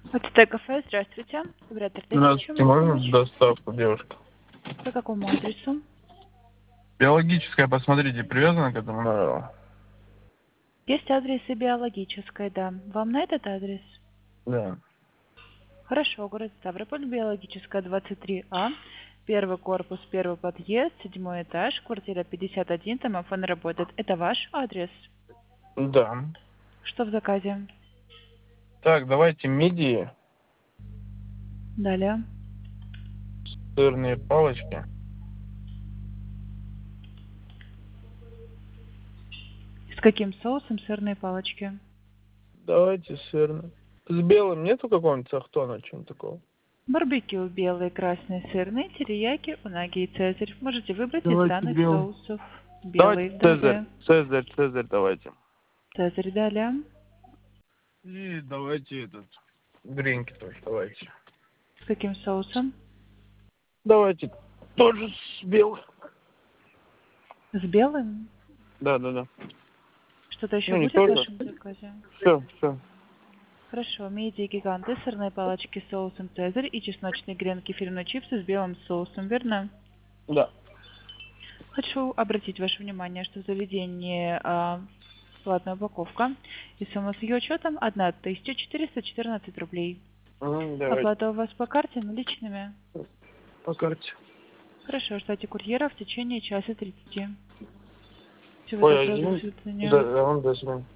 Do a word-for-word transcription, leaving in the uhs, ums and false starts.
ОТТ кафе, здравствуйте. Оператор, дайте чем Здравствуйте, могу можно помочь? доставку, девушка? По какому адресу? Биологическая, посмотрите, привязана к этому номеру? Есть адрес и биологическая, да. Вам на этот адрес? Да. Хорошо, город Ставрополь, биологическая, двадцать три А. Первый корпус, первый подъезд, седьмой этаж, квартира пятьдесят один, домофон работает. Это ваш адрес? Да. Что в заказе? Так, давайте мидии, Далее. сырные палочки. С каким соусом сырные палочки? Давайте сырные. С белым нету какого-нибудь сахтона, чем такого? Барбекю, белый, красный, сырный, терияки, унаги и цезарь. Можете выбрать из Давайте данных белый. соусов. Давайте Белый, цезарь, далее. цезарь, цезарь давайте. Цезарь, далее. И давайте этот, гринки тоже давайте. С каким соусом? Давайте тоже с белым. С белым? Да, да, да. Что-то еще Ну, не будет в тоже. вашем заказе? Все, все. Хорошо. Мидии гиганты, сырные палочки с соусом цезарь и чесночные гренки фирменные чипсы с белым соусом, верно? Да. Хочу обратить ваше внимание, что в заведении а, платная упаковка и сумма с ее учетом тысяча четыреста четырнадцать рублей. Мгм, давайте. Оплата у вас по карте наличными? По карте. Хорошо, ждайте курьера в течение часа тридцати. Всего Ой, доброго, до извините. свидания. Да, да, он до свидания.